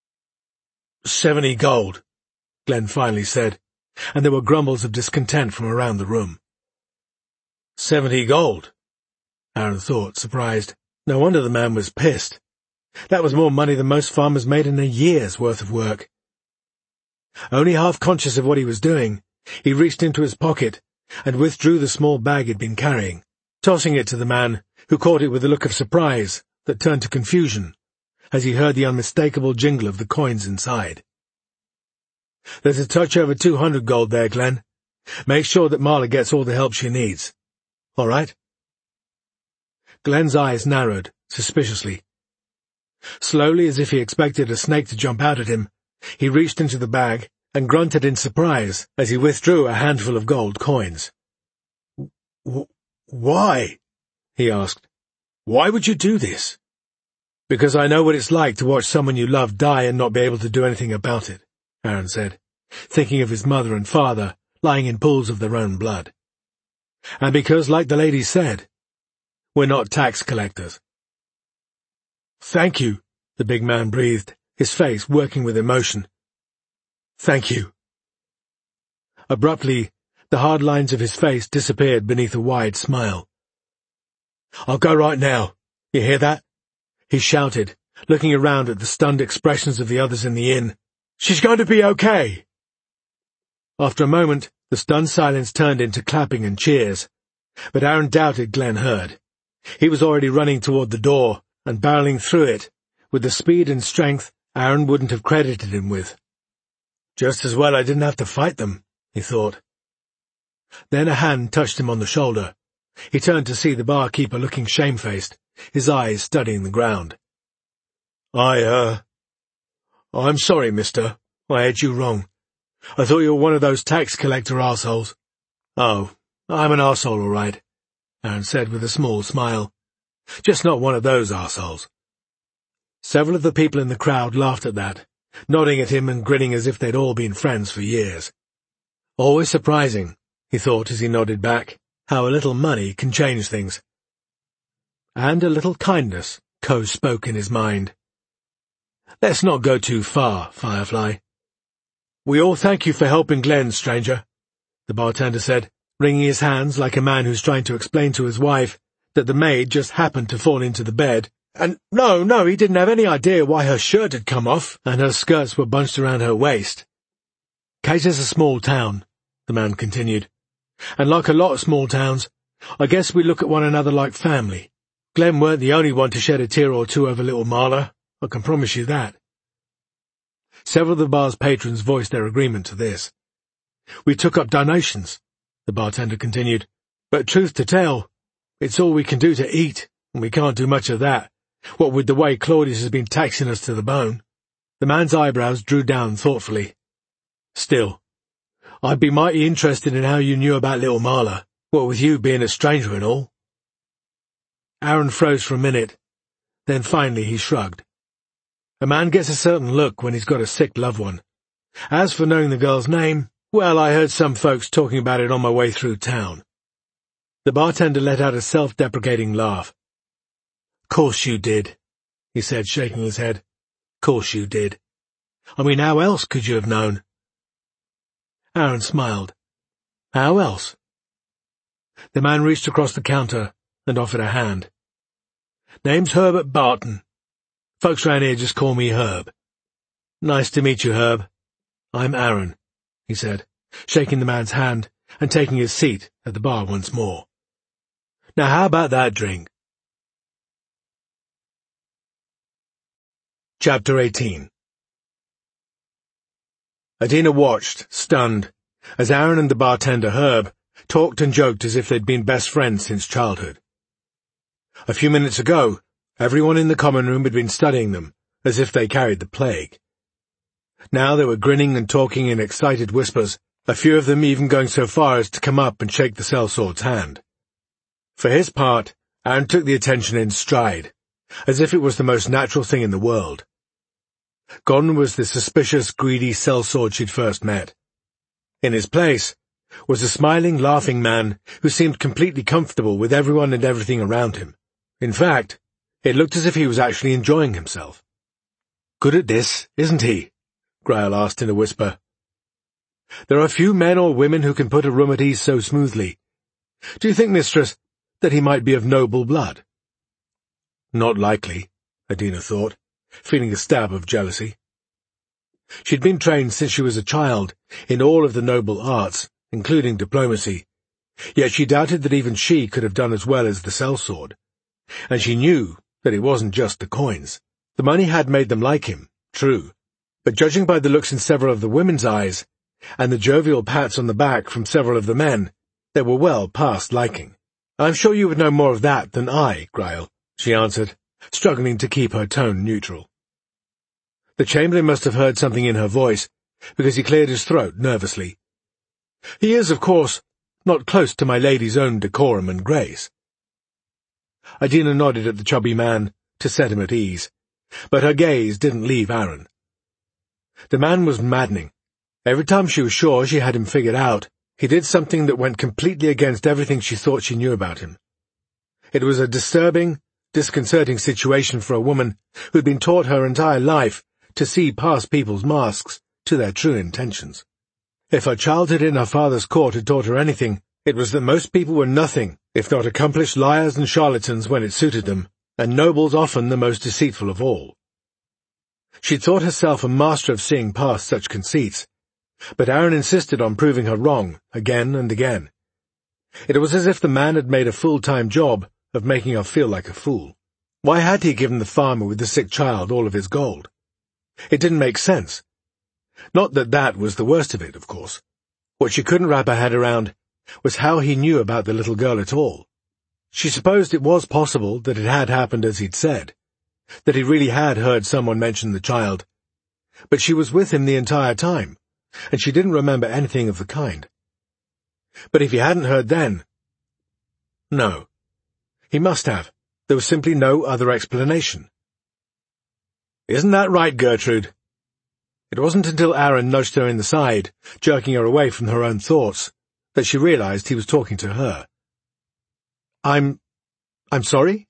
70 gold, Glenn finally said, and there were grumbles of discontent from around the room. 70 gold? Aaron thought, surprised. No wonder the man was pissed. That was more money than most farmers made in a year's worth of work. Only half conscious of what he was doing, he reached into his pocket and withdrew the small bag he'd been carrying, tossing it to the man, who caught it with a look of surprise that turned to confusion as he heard the unmistakable jingle of the coins inside. There's a touch over 200 gold there, Glenn. Make sure that Marla gets all the help she needs. All right? Glenn's eyes narrowed, suspiciously. Slowly, as if he expected a snake to jump out at him, he reached into the bag and grunted in surprise as he withdrew a handful of gold coins. Why? He asked. Why would you do this? Because I know what it's like to watch someone you love die and not be able to do anything about it, Aaron said, thinking of his mother and father lying in pools of their own blood. And because, like the lady said, we're not tax collectors. Thank you, the big man breathed, his face working with emotion. Thank you. Abruptly, the hard lines of his face disappeared beneath a wide smile. I'll go right now. You hear that? He shouted, looking around at the stunned expressions of the others in the inn. She's going to be okay. After a moment, the stunned silence turned into clapping and cheers, but Aaron doubted Glenn heard. He was already running toward the door and barreling through it with the speed and strength Aaron wouldn't have credited him with. Just as well I didn't have to fight them, he thought. Then a hand touched him on the shoulder. He turned to see the barkeeper looking shamefaced, his eyes studying the ground. I'm sorry, mister. I had you wrong. I thought you were one of those tax collector arseholes. Oh, I'm an arsehole, all right, Aaron said with a small smile. Just not one of those arseholes. Several of the people in the crowd laughed at that, nodding at him and grinning as if they'd all been friends for years. Always surprising, he thought as he nodded back, how a little money can change things. And a little kindness co-spoke in his mind. Let's not go too far, Firefly. We all thank you for helping Glenn, stranger, the bartender said, wringing his hands like a man who's trying to explain to his wife that the maid just happened to fall into the bed. And no, he didn't have any idea why her shirt had come off and her skirts were bunched around her waist. Cater's a small town, the man continued, and like a lot of small towns, I guess we look at one another like family. Glenn weren't the only one to shed a tear or two over little Marla, I can promise you that. Several of the bar's patrons voiced their agreement to this. We took up donations, the bartender continued, but truth to tell, it's all we can do to eat, and we can't do much of that, what with the way Claudius has been taxing us to the bone. The man's eyebrows drew down thoughtfully. Still, I'd be mighty interested in how you knew about little Marla, what with you being a stranger and all. Aaron froze for a minute, then finally he shrugged. A man gets a certain look when he's got a sick loved one. As for knowing the girl's name, well, I heard some folks talking about it on my way through town. The bartender let out a self-deprecating laugh. Course you did, he said, shaking his head. Course you did. I mean, how else could you have known? Aaron smiled. How else? The man reached across the counter and offered a hand. Name's Herbert Barton. Folks round here just call me Herb. Nice to meet you, Herb. I'm Aaron, he said, shaking the man's hand and taking his seat at the bar once more. Now how about that drink? Chapter 18. Adina watched, stunned, as Aaron and the bartender Herb talked and joked as if they'd been best friends since childhood. A few minutes ago, everyone in the common room had been studying them, as if they carried the plague. Now they were grinning and talking in excited whispers, a few of them even going so far as to come up and shake the sellsword's hand. For his part, Aaron took the attention in stride, as if it was the most natural thing in the world. Gone was the suspicious, greedy sellsword she'd first met. In his place was a smiling, laughing man who seemed completely comfortable with everyone and everything around him. In fact, it looked as if he was actually enjoying himself. Good at this, isn't he? Grail asked in a whisper. There are few men or women who can put a room at ease so smoothly. Do you think, mistress, that he might be of noble blood? Not likely, Adina thought, feeling a stab of jealousy. She'd been trained since she was a child in all of the noble arts, including diplomacy, yet she doubted that even she could have done as well as the sellsword. And she knew that it wasn't just the coins. The money had made them like him, true, but judging by the looks in several of the women's eyes, and the jovial pats on the back from several of the men, they were well past liking. I'm sure you would know more of that than I, Grail, she answered, struggling to keep her tone neutral. The chamberlain must have heard something in her voice, because he cleared his throat nervously. He is, of course, not close to my lady's own decorum and grace. Adina nodded at the chubby man to set him at ease, but her gaze didn't leave Aaron. The man was maddening. Every time she was sure she had him figured out, he did something that went completely against everything she thought she knew about him. It was a disturbing, disconcerting situation for a woman who'd been taught her entire life to see past people's masks to their true intentions. If her childhood in her father's court had taught her anything, it was that most people were nothing if not accomplished liars and charlatans when it suited them, and nobles often the most deceitful of all. She'd thought herself a master of seeing past such conceits, but Aaron insisted on proving her wrong again and again. It was as if the man had made a full-time job of making her feel like a fool. Why had he given the farmer with the sick child all of his gold? It didn't make sense. Not that that was the worst of it, of course. What she couldn't wrap her head around was how he knew about the little girl at all. She supposed it was possible that it had happened as he'd said, that he really had heard someone mention the child, but she was with him the entire time, and she didn't remember anything of the kind. But if he hadn't heard then... No. He must have. There was simply no other explanation. Isn't that right, Gertrude? It wasn't until Aaron nudged her in the side, jerking her away from her own thoughts, that she realized he was talking to her. I'm sorry?"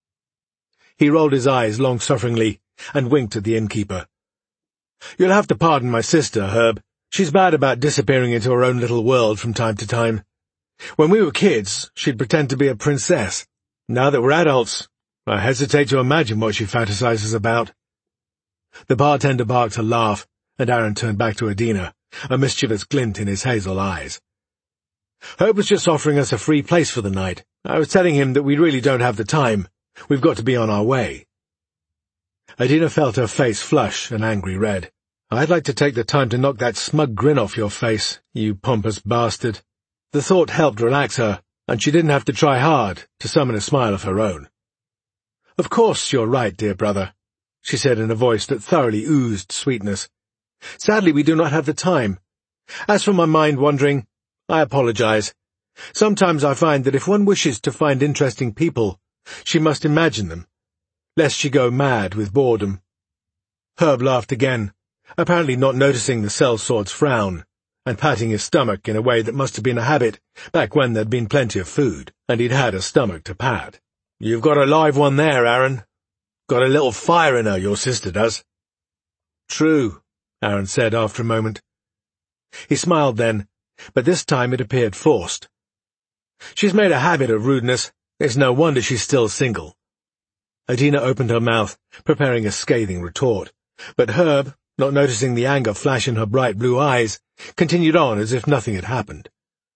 He rolled his eyes long-sufferingly and winked at the innkeeper. "You'll have to pardon my sister, Herb. She's bad about disappearing into her own little world from time to time. When we were kids, she'd pretend to be a princess. Now that we're adults, I hesitate to imagine what she fantasizes about." The bartender barked a laugh, and Aaron turned back to Adina, a mischievous glint in his hazel eyes. "Herb was just offering us a free place for the night. I was telling him that we really don't have the time. We've got to be on our way." Adina felt her face flush an angry red. "I'd like to take the time to knock that smug grin off your face, you pompous bastard." The thought helped relax her, and she didn't have to try hard to summon a smile of her own. "Of course you're right, dear brother," she said in a voice that thoroughly oozed sweetness. "Sadly, we do not have the time. As for my mind wandering, I apologize. Sometimes I find that if one wishes to find interesting people, she must imagine them, lest she go mad with boredom." Herb laughed again, apparently not noticing the sellsword's frown, and patting his stomach in a way that must have been a habit back when there'd been plenty of food, and he'd had a stomach to pat. "You've got a live one there, Aaron. Got a little fire in her, your sister does." "True," Aaron said after a moment. He smiled then, but this time it appeared forced. "She's made a habit of rudeness. It's no wonder she's still single." Adina opened her mouth, preparing a scathing retort, but Herb, not noticing the anger flash in her bright blue eyes, continued on as if nothing had happened.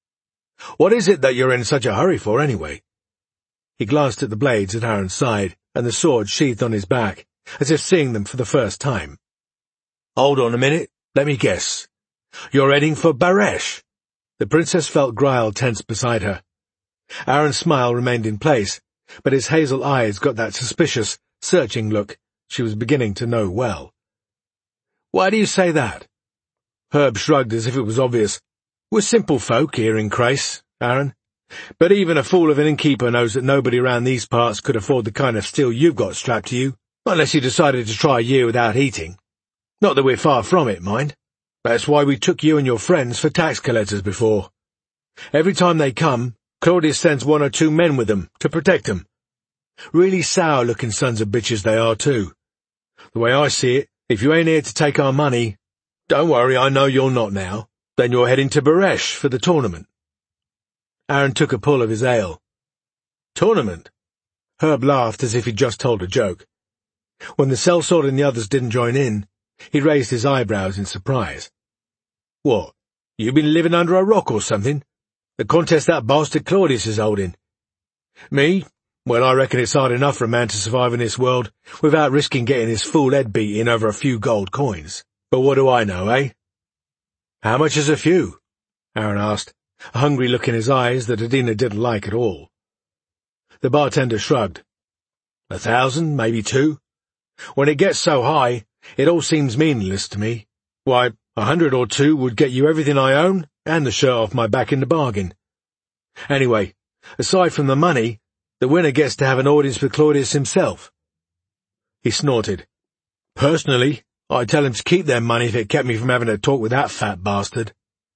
"What is it that you're in such a hurry for, anyway?" He glanced at the blades at Aaron's side and the sword sheathed on his back, as if seeing them for the first time. "Hold on a minute. Let me guess. You're heading for Baresh." The princess felt Gryle tense beside her. Aaron's smile remained in place, but his hazel eyes got that suspicious, searching look she was beginning to know well. "Why do you say that?" Herb shrugged as if it was obvious. "We're simple folk here in Crace, Aaron. But even a fool of an innkeeper knows that nobody around these parts could afford the kind of steel you've got strapped to you, unless you decided to try a year without eating. Not that we're far from it, mind. That's why we took you and your friends for tax collectors before. Every time they come, Claudius sends 1 or 2 men with them to protect them. Really sour-looking sons of bitches they are, too. The way I see it, if you ain't here to take our money— Don't worry, I know you're not now. Then you're heading to Baresh for the tournament." Aaron took a pull of his ale. "Tournament?" Herb laughed as if he'd just told a joke. When the sellsword and the others didn't join in, he raised his eyebrows in surprise. "What, you been living under a rock or something? The contest that bastard Claudius is holding? Me? Well, I reckon it's hard enough for a man to survive in this world without risking getting his fool head beat in over a few gold coins. But what do I know, eh?" "How much is a few?" Aaron asked, a hungry look in his eyes that Adina didn't like at all. The bartender shrugged. 1,000, maybe 2. When it gets so high, it all seems meaningless to me. Why, 100 or 2 would get you everything I own and the shirt off my back in the bargain. Anyway, aside from the money, the winner gets to have an audience with Claudius himself." He snorted. "Personally, I'd tell him to keep their money if it kept me from having a talk with that fat bastard."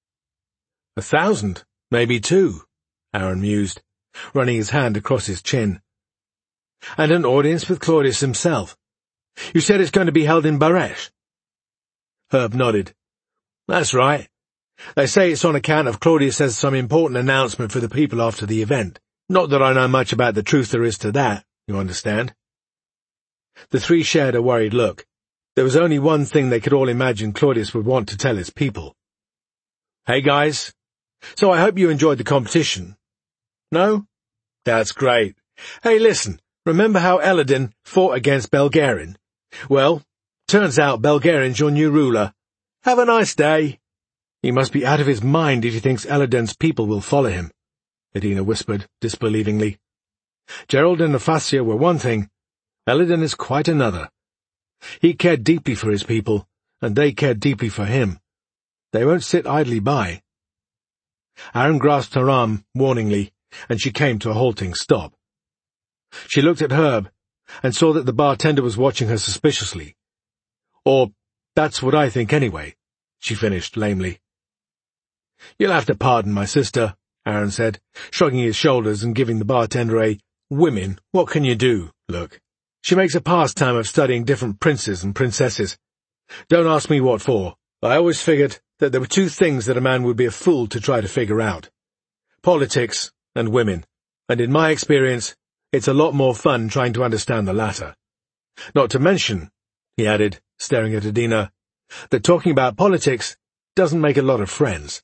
1,000, maybe 2, Aaron mused, running his hand across his chin. "And an audience with Claudius himself. You said it's going to be held in Baresh?" Herb nodded. "That's right. They say it's on account of Claudius has some important announcement for the people after the event. Not that I know much about the truth there is to that, you understand." The 3 shared a worried look. There was only one thing they could all imagine Claudius would want to tell his people. "Hey guys, so I hope you enjoyed the competition. No? That's great. Hey listen, remember how Eladin fought against Belgarian? Well, turns out Belgarian's your new ruler. Have a nice day." "He must be out of his mind if he thinks Eladin's people will follow him," Adina whispered disbelievingly. "Gerald and Nephasia were one thing, Eladin is quite another. He cared deeply for his people, and they cared deeply for him. They won't sit idly by." Aaron grasped her arm warningly, and she came to a halting stop. She looked at Herb, and saw that the bartender was watching her suspiciously. Or That's what I think anyway, she finished lamely. You'll have to pardon my sister, Aaron said, shrugging his shoulders and giving the bartender a "women, what can you do?" look. She makes a pastime of studying different princes and princesses. Don't ask me what for. I always figured that there were two things that a man would be a fool to try to figure out: politics and women, and in my experience, it's a lot more fun trying to understand the latter. Not to mention, he added, staring at Adina, that talking about politics doesn't make a lot of friends.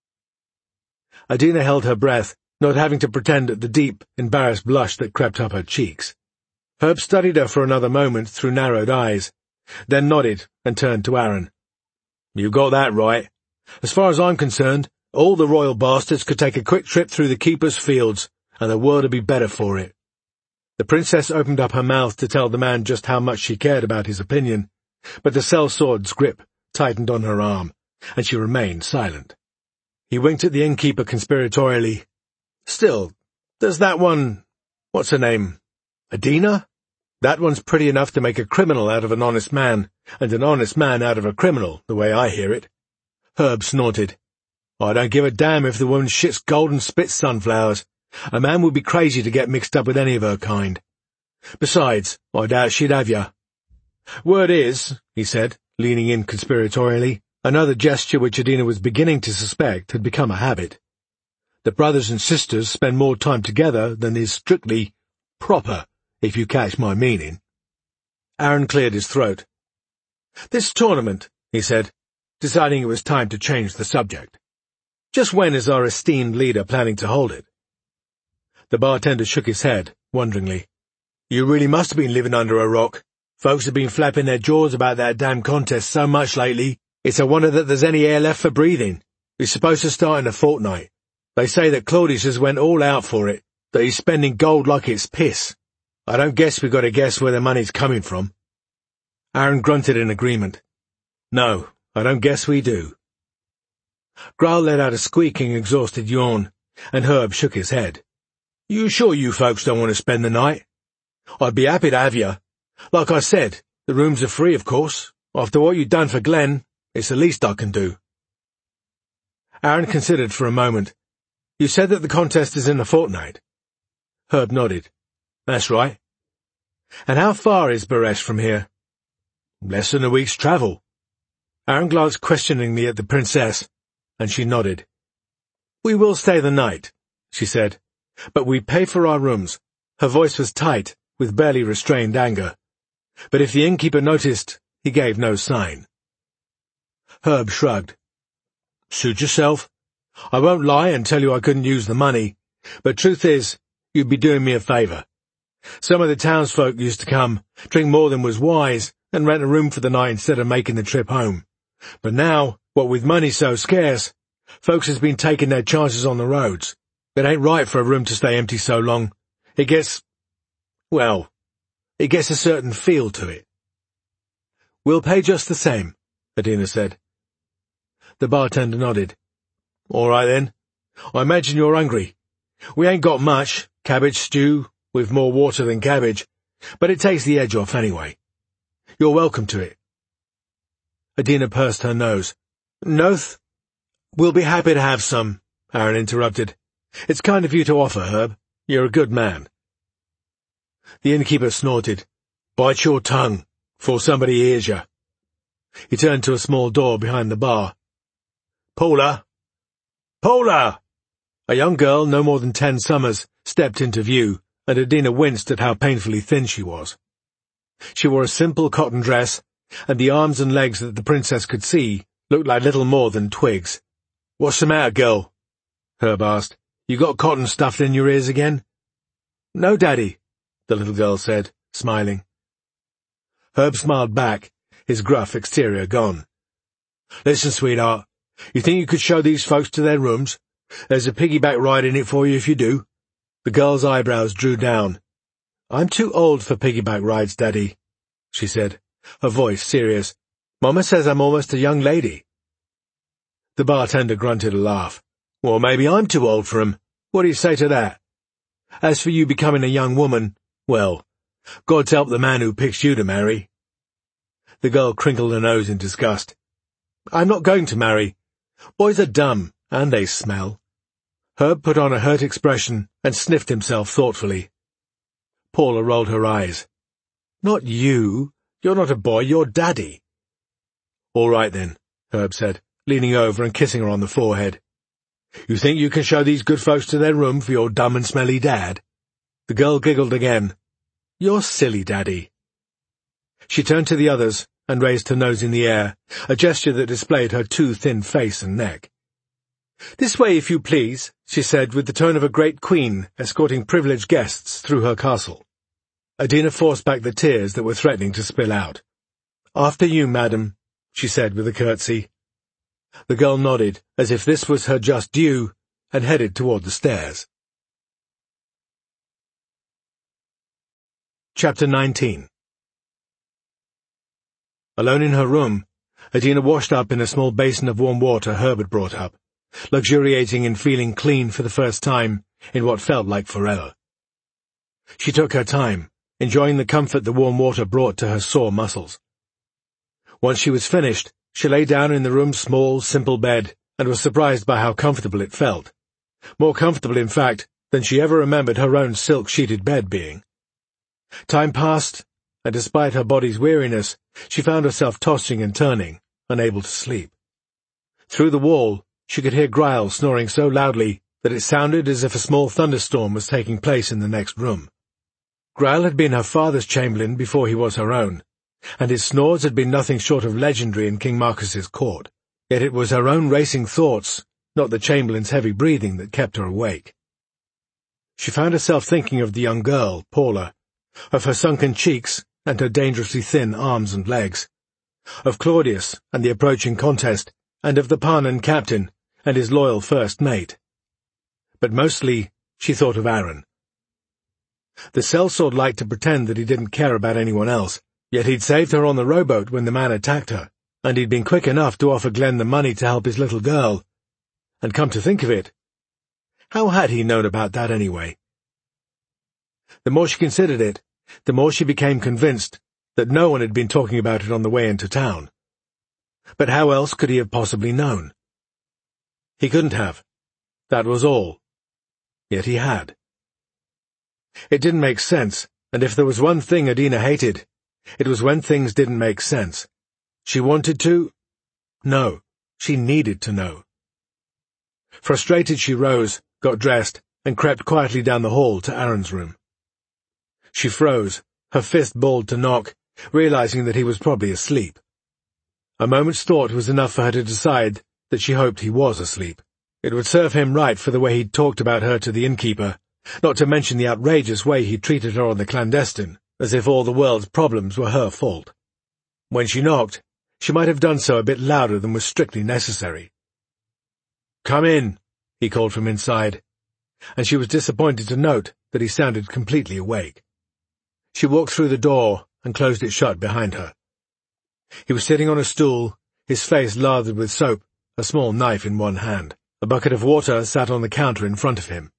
Adina held her breath, not having to pretend at the deep, embarrassed blush that crept up her cheeks. Herb studied her for another moment through narrowed eyes, then nodded and turned to Aaron. You got that right. As far as I'm concerned, all the royal bastards could take a quick trip through the Keeper's Fields, and the world would be better for it. The princess opened up her mouth to tell the man just how much she cared about his opinion, but the sellsword's grip tightened on her arm, and she remained silent. He winked at the innkeeper conspiratorially. Still, there's that one— what's her name? Adina? That one's pretty enough to make a criminal out of an honest man, and an honest man out of a criminal, the way I hear it. Herb snorted. I don't give a damn if the woman shits gold and spits sunflowers. A man would be crazy to get mixed up with any of her kind. Besides, I doubt she'd have ya. Word is, he said, leaning in conspiratorially, another gesture which Adina was beginning to suspect had become a habit. The brothers and sisters spend more time together than is strictly proper, if you catch my meaning. Aaron cleared his throat. This tournament, he said, deciding it was time to change the subject. Just when is our esteemed leader planning to hold it? The bartender shook his head, wonderingly. You really must have been living under a rock. Folks have been flapping their jaws about that damn contest so much lately, it's a wonder that there's any air left for breathing. It's supposed to start in a fortnight. They say that Claudius has went all out for it, that he's spending gold like it's piss. I don't guess we've got to guess where the money's coming from. Aaron grunted in agreement. No, I don't guess we do. Growl let out a squeaking, exhausted yawn, and Herb shook his head. You sure you folks don't want to spend the night? I'd be happy to have you. Like I said, the rooms are free, of course. After what you've done for Glenn, it's the least I can do. Aaron considered for a moment. You said that the contest is in a fortnight? Herb nodded. That's right. And how far is Baresh from here? Less than a week's travel. Aaron glanced questioningly at the princess, and she nodded. We will stay the night, she said, but we pay for our rooms. Her voice was tight, with barely restrained anger. But if the innkeeper noticed, he gave no sign. Herb shrugged. Suit yourself. I won't lie and tell you I couldn't use the money, but truth is, you'd be doing me a favour. Some of the townsfolk used to come, drink more than was wise, and rent a room for the night instead of making the trip home. But now, what with money so scarce, folks has been taking their chances on the roads. It ain't right for a room to stay empty so long. It gets a certain feel to it. We'll pay just the same, Adina said. The bartender nodded. All right then. I imagine you're hungry. We ain't got much, cabbage stew, with more water than cabbage, but it takes the edge off anyway. You're welcome to it. Adina pursed her nose. Noth? We'll be happy to have some, Aaron interrupted. It's kind of you to offer, Herb. You're a good man. The innkeeper snorted. Bite your tongue, before somebody hears you. He turned to a small door behind the bar. Paula! Paula! A young girl, no more than 10 summers, stepped into view, and Adina winced at how painfully thin she was. She wore a simple cotton dress, and the arms and legs that the princess could see looked like little more than twigs. What's the matter, girl? Herb asked. You got cotton stuffed in your ears again? No, Daddy, the little girl said, smiling. Herb smiled back, his gruff exterior gone. Listen, sweetheart, you think you could show these folks to their rooms? There's a piggyback ride in it for you if you do. The girl's eyebrows drew down. I'm too old for piggyback rides, Daddy, she said, her voice serious. Mama says I'm almost a young lady. The bartender grunted a laugh. Well, maybe I'm too old for 'em. What do you say to that? As for you becoming a young woman, well, God's help the man who picks you to marry. The girl crinkled her nose in disgust. "I'm not going to marry. Boys are dumb, and they smell." Herb put on a hurt expression and sniffed himself thoughtfully. Paula rolled her eyes. "Not you. You're not a boy, you're Daddy." "All right then," Herb said, leaning over and kissing her on the forehead. "You think you can show these good folks to their room for your dumb and smelly dad?" The girl giggled again. "You're silly, Daddy." She turned to the others and raised her nose in the air, a gesture that displayed her too thin face and neck. "This way, if you please," she said with the tone of a great queen escorting privileged guests through her castle. Adina forced back the tears that were threatening to spill out. "After you, madam," she said with a curtsy. The girl nodded, as if this was her just due, and headed toward the stairs. Chapter 19. Alone in her room, Adina washed up in a small basin of warm water Herb had brought up, luxuriating in feeling clean for the first time in what felt like forever. She took her time, enjoying the comfort the warm water brought to her sore muscles. Once she was finished, she lay down in the room's small, simple bed and was surprised by how comfortable it felt. More comfortable, in fact, than she ever remembered her own silk-sheeted bed being. Time passed, and despite her body's weariness, she found herself tossing and turning, unable to sleep. Through the wall, she could hear Grail snoring so loudly that it sounded as if a small thunderstorm was taking place in the next room. Grail had been her father's chamberlain before he was her own, and his snores had been nothing short of legendary in King Marcus's court. Yet it was her own racing thoughts, not the chamberlain's heavy breathing, that kept her awake. She found herself thinking of the young girl, Paula, of her sunken cheeks and her dangerously thin arms and legs, of Claudius and the approaching contest, and of the Parnan captain and his loyal first mate. But mostly she thought of Aaron. The sellsword liked to pretend that he didn't care about anyone else, yet he'd saved her on the rowboat when the man attacked her, and he'd been quick enough to offer Glenn the money to help his little girl. And come to think of it, how had he known about that anyway? The more she considered it, the more she became convinced that no one had been talking about it on the way into town. But how else could he have possibly known? He couldn't have. That was all. Yet he had. It didn't make sense, and if there was one thing Adina hated, it was when things didn't make sense. She wanted to... No, she needed to know. Frustrated, she rose, got dressed, and crept quietly down the hall to Aaron's room. She froze, her fist balled to knock, realizing that he was probably asleep. A moment's thought was enough for her to decide that she hoped he was asleep. It would serve him right for the way he'd talked about her to the innkeeper, not to mention the outrageous way he'd treated her on the clandestine, as if all the world's problems were her fault. When she knocked, she might have done so a bit louder than was strictly necessary. "Come in," he called from inside, and she was disappointed to note that he sounded completely awake. She walked through the door and closed it shut behind her. He was sitting on a stool, his face lathered with soap, a small knife in one hand. A bucket of water sat on the counter in front of him.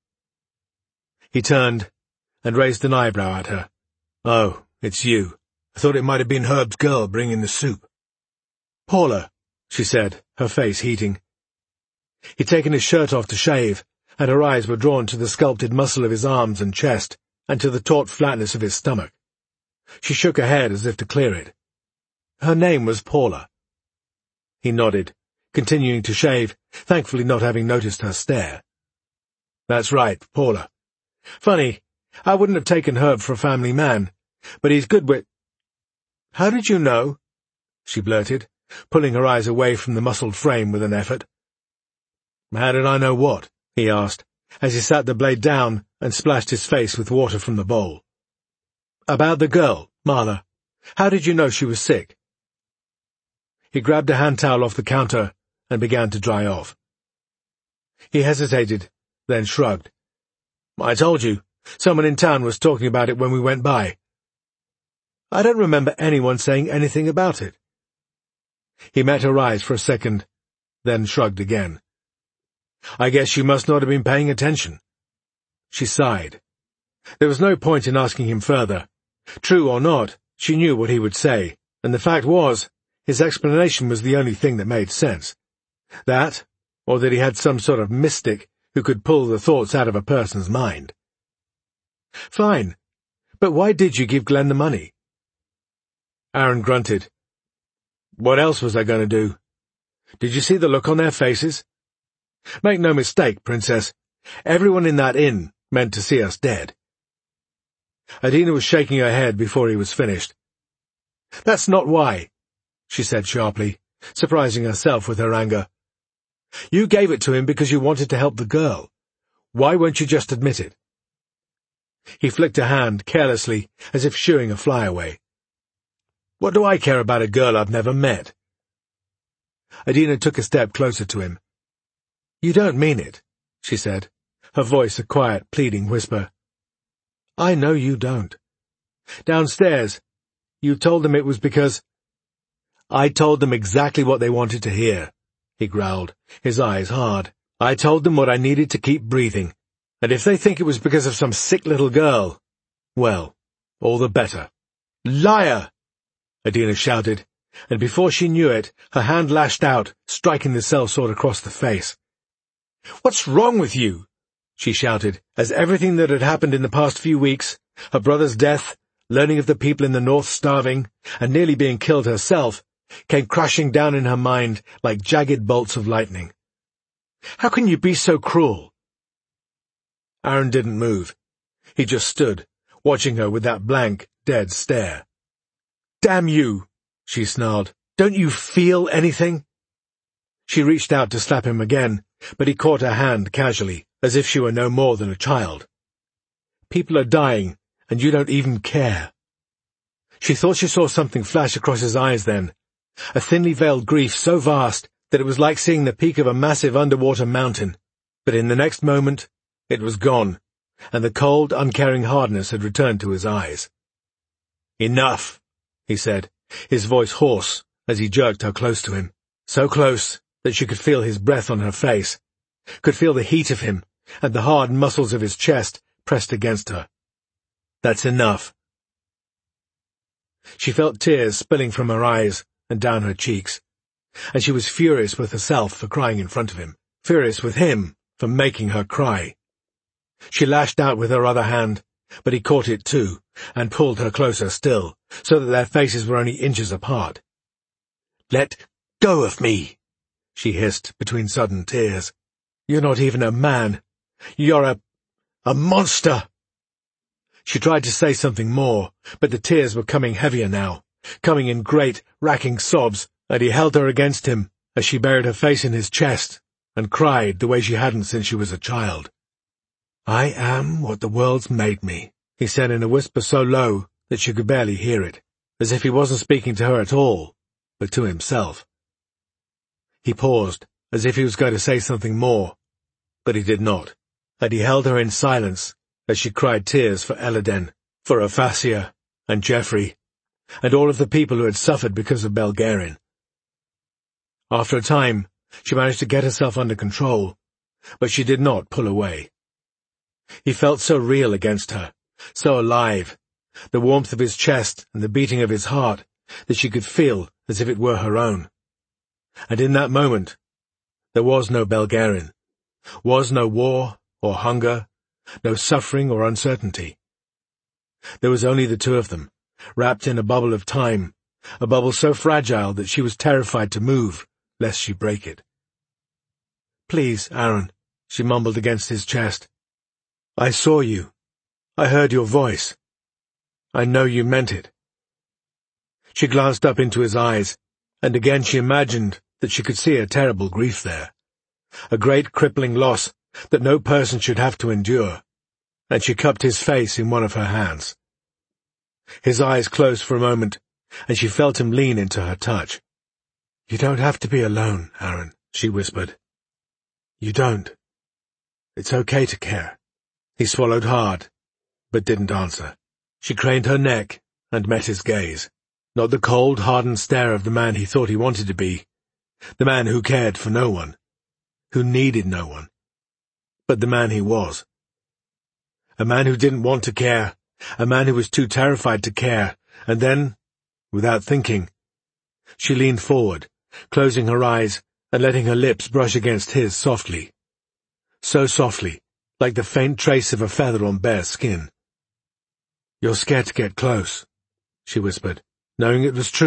He turned and raised an eyebrow at her. "Oh, it's you. I thought it might have been Herb's girl bringing the soup." "Paula," she said, her face heating. He'd taken his shirt off to shave, and her eyes were drawn to the sculpted muscle of his arms and chest, and to the taut flatness of his stomach. She shook her head as if to clear it. Her name was Paula. He nodded, continuing to shave, thankfully not having noticed her stare. "That's right, Paula. Funny, I wouldn't have taken Herb for a family man, but he's good with—" "How did you know?" she blurted, pulling her eyes away from the muscled frame with an effort. "How did I know what?" he asked, as he sat the blade down and splashed his face with water from the bowl. "About the girl, Marla. How did you know she was sick?" He grabbed a hand towel off the counter and began to dry off. He hesitated, then shrugged. "I told you. Someone in town was talking about it when we went by." "I don't remember anyone saying anything about it." He met her eyes for a second, then shrugged again. "I guess you must not have been paying attention." She sighed. There was no point in asking him further. True or not, she knew what he would say, And the fact was, his explanation was the only thing that made sense. That, or that he had some sort of mystic who could pull the thoughts out of a person's mind. Fine, but why did you give Glenn the money? Aaron grunted. What else was I going to do? Did you see the look on their faces? Make no mistake, Princess. Everyone in that inn meant to see us dead. Adina was shaking her head before he was finished. That's not why, she said sharply, surprising herself with her anger. You gave it to him because you wanted to help the girl. Why won't you just admit it? He flicked a hand carelessly, as if shooing a fly away. What do I care about a girl I've never met? Adina took a step closer to him. You don't mean it, she said, her voice a quiet, pleading whisper. I know you don't. Downstairs, you told them it was because... I told them exactly what they wanted to hear, he growled, his eyes hard. I told them what I needed to keep breathing, and if they think it was because of some sick little girl, well, all the better. Liar! Adina shouted, and before she knew it, her hand lashed out, striking the sellsword across the face. What's wrong with you? She shouted, as everything that had happened in the past few weeks, her brother's death, learning of the people in the north starving, and nearly being killed herself, came crashing down in her mind like jagged bolts of lightning. How can you be so cruel? Aaron didn't move. He just stood, watching her with that blank, dead stare. Damn you, she snarled. Don't you feel anything? She reached out to slap him again, but he caught her hand casually, as if she were no more than a child. People are dying, and you don't even care. She thought she saw something flash across his eyes then, a thinly veiled grief so vast that it was like seeing the peak of a massive underwater mountain, but in the next moment it was gone, and the cold, uncaring hardness had returned to his eyes. Enough, he said, his voice hoarse as he jerked her close to him, so close that she could feel his breath on her face, could feel the heat of him and the hard muscles of his chest pressed against her. That's enough. She felt tears spilling from her eyes and down her cheeks, and she was furious with herself for crying in front of him, furious with him for making her cry. She lashed out with her other hand, but he caught it too, and pulled her closer still, so that their faces were only inches apart. Let go of me, she hissed between sudden tears. You're not even a man. You're a monster. She tried to say something more, but the tears were coming heavier now, coming in great, racking sobs, and he held her against him as she buried her face in his chest and cried the way she hadn't since she was a child. I am what the world's made me, he said in a whisper so low that she could barely hear it, as if he wasn't speaking to her at all, but to himself. He paused, as if he was going to say something more, but he did not, and he held her in silence as she cried tears for Elodin, for Ophasia, and Geoffrey, and all of the people who had suffered because of Belgarian. After a time, she managed to get herself under control, but she did not pull away. He felt so real against her, so alive, the warmth of his chest and the beating of his heart, that she could feel as if it were her own. And in that moment, there was no Belgarian, was no war or hunger, no suffering or uncertainty. There was only the two of them, wrapped in a bubble of time, a bubble so fragile that she was terrified to move, lest she break it. Please, Aaron, she mumbled against his chest. I saw you. I heard your voice. I know you meant it. She glanced up into his eyes, and again she imagined that she could see a terrible grief there, a great crippling loss that no person should have to endure, and she cupped his face in one of her hands. His eyes closed for a moment, and she felt him lean into her touch. You don't have to be alone, Aaron, she whispered. You don't. It's okay to care. He swallowed hard, but didn't answer. She craned her neck and met his gaze, not the cold, hardened stare of the man he thought he wanted to be, the man who cared for no one, who needed no one, but the man he was. A man who didn't want to care, a man who was too terrified to care, and then, without thinking, She leaned forward, closing her eyes and letting her lips brush against his softly. So softly, like the faint trace of a feather on bare skin. "You're scared to get close," she whispered, knowing it was true.